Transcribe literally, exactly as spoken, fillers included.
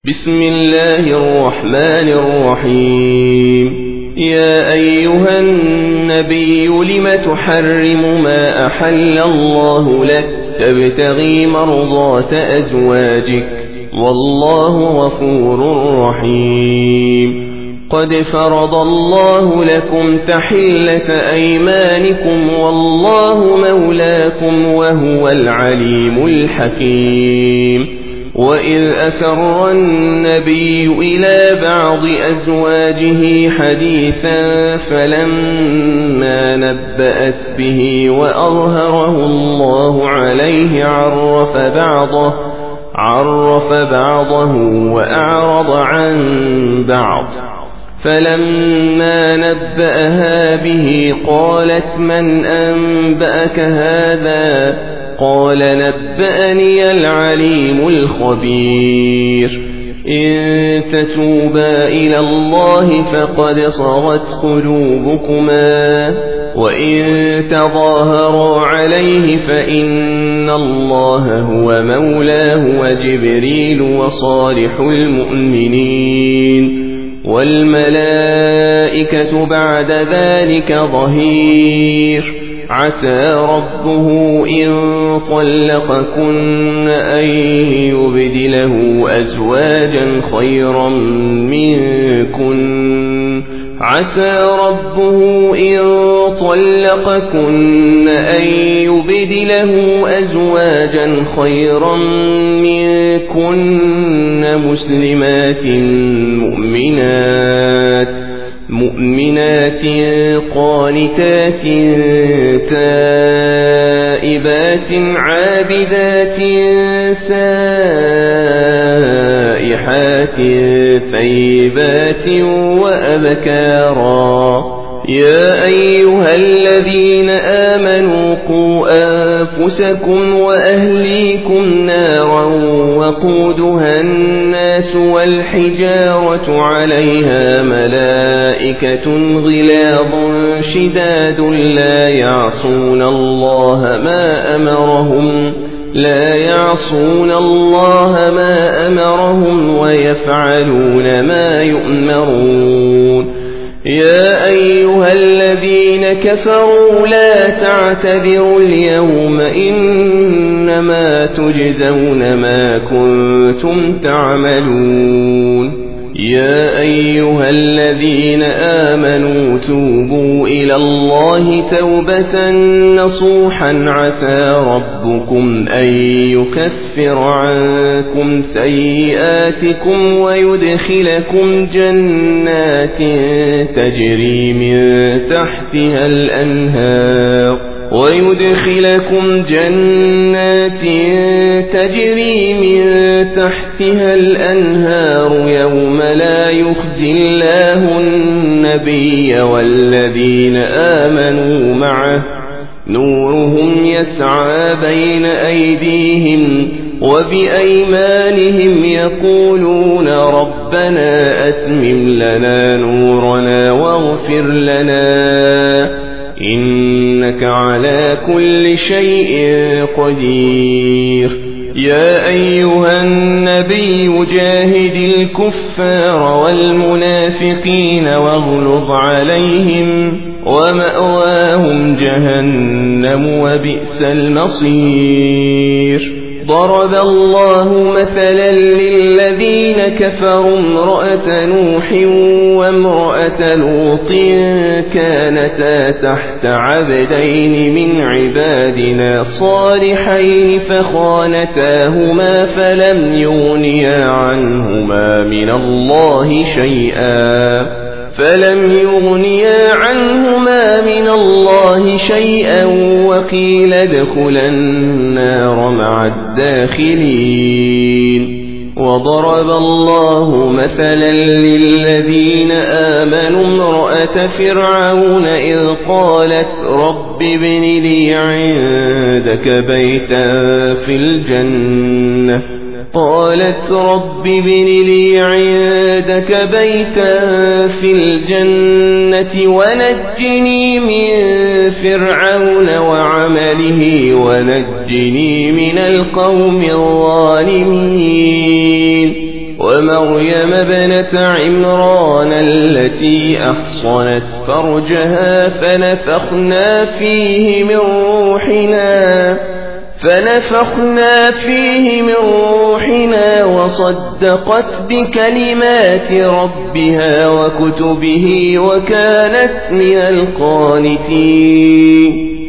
بسم الله الرحمن الرحيم. يا أيها النبي لم تحرم ما أحل الله لك تبتغي مرضات أزواجك والله غفور رحيم. قد فرض الله لكم تحلة أيمانكم والله مولاكم وهو العليم الحكيم. وإذ أسر النبي إلى بعض أزواجه حديثا فلما نبأت به وأظهره الله عليه عرف بعضه عرف بعضه وأعرض عن بعض. فلما نبأها به قالت من أنبأك هذا؟ قال نبأني العليم الخبير. إن تتوبا إلى الله فقد صغت قلوبكما وإن تظاهرا عليه فإن الله هو مولاه وجبريل وصالح المؤمنين والملائكة بعد ذلك ظهير. عسى ربه إن طلقكن أن يبدله أزواجا خيرا منكن عسى ربه إن طلقكن أن يبدله أزواجا خيرا منكن مسلمات مؤمنات مؤمنات قانتات تائبات عابدات سائحات ثيبات وأبكارا. يا أيها الذين آمنوا قوا أنفسكم وأهليكم نارا وقودها الناس والحجارة عليها ملائكة غلاظ شداد لا يعصون الله ما أمرهم لا يعصون الله ما أمرهم ويفعلون ما يؤمرون. يا أيها الذين كفروا لا تعتذروا اليوم إنما تجزون ما كنتم تعملون. يا أيها الذين آمنوا توبوا إلى الله توبة نصوحا عسى ربكم أن يكفر عنكم سيئاتكم ويدخلكم جنات تجري من تحتها الأنهار ويدخلكم جنات تجري من تحتها الأنهار يوم لا يخزي الله النبي والذين آمنوا معه نورهم يسعى بين أيديهم وبأيمانهم يقولون ربنا أتمم لنا نورنا واغفر لنا إنك على كل شيء قدير. يا أيها النبي جاهد الكفار والمنافقين واغلظ عليهم ومأواهم جهنم وبئس المصير. ضرب الله مثلا للذين كفروا امرأة نوح وامرأة لوط كانتا تحت عبدين من عبادنا صالحين فخانتاهما فلم يغنيا عنهما من الله شيئا فلم يغنيا عنهما من الله شيئا وقيل ادخلا النار مع الداخلين. وضرب الله مثلا للذين آمنوا امرأة فرعون إذ قالت رب ابن لي عندك بيتا في الجنة قالت رب ابن لي عندك بيتا في الجنة ونجني من فرعون وعمله ونجني من القوم الظالمين ومريم ابنة عمران التي أحصنت فرجها فنفخنا فيه من روحنا فنفخنا فيه من روحنا وصدقت بكلمات ربها وكتبه وكانت من القانتين